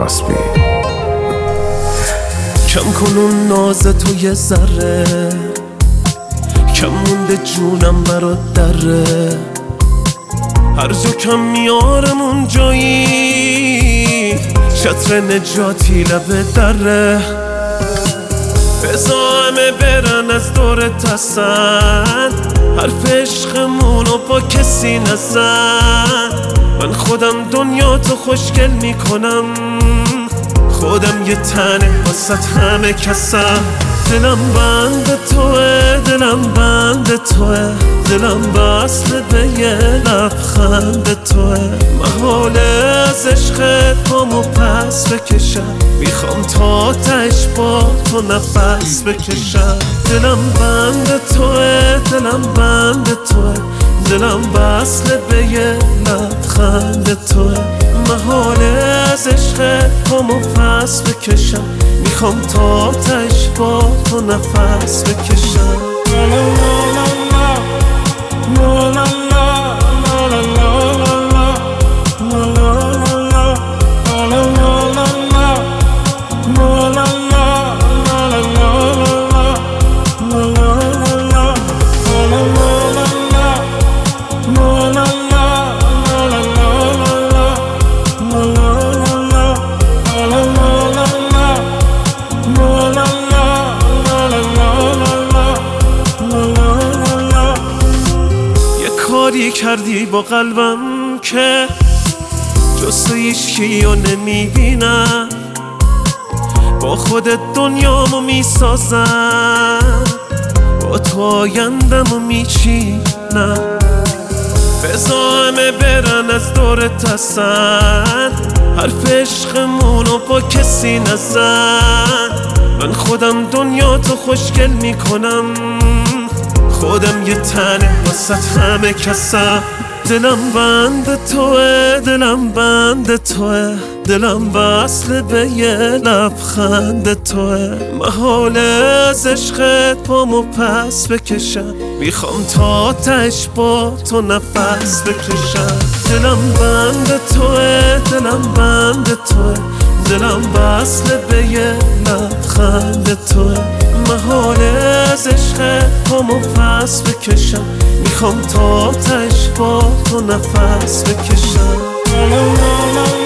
کاسبی. کم کن اون ناز تو یه ذره، کم مونده جونم برات دره. هر جا کم میارم اون جایی، چتر نجاتی لبه دره. بزا همه برن از دورت هستن، حرف عشقمونو با کسی نزن. من خودم دنیا تو خوشگل میکنم، خودم یه تنه واسط همه کسم. دلم بند توه، دلم بند توه، دلم وصل به یه لبخند توه. محاله از عشقت پامو پس بکشم، میخوام تا تهش با تو نفس بکشم. دلم بند توه، دلم بند توه، دلم وصل به یه لبخند توه. محاله از عشقت پامو پس بکشم، میخوام تا تهش با تو نفس بکشم. کاری کردی با قلبم که جز تو هیچکیو نمیبینم، با خودت دنیامو میسازم، با تو آیندمو میچینم. بزا همه برن از دورت هستن، حرف عشقمونو با کسی نزن. من خودم دنیا تو خوشگل میکنم، خودم یه تنه واسط همه کسم. دلم بند توه، دلم بند توه، دلم وصل به یه لبخند توه. محاله از عشقت پامو پس بکشم، میخوام تا تهش با تو نفس بکشم. دلم بند توه، دلم بند توه، دلم وصل به یه لبخند توه. محاله از عشقت پامو پس بکشم، میخوام تا تهش با تو نفس بکشم.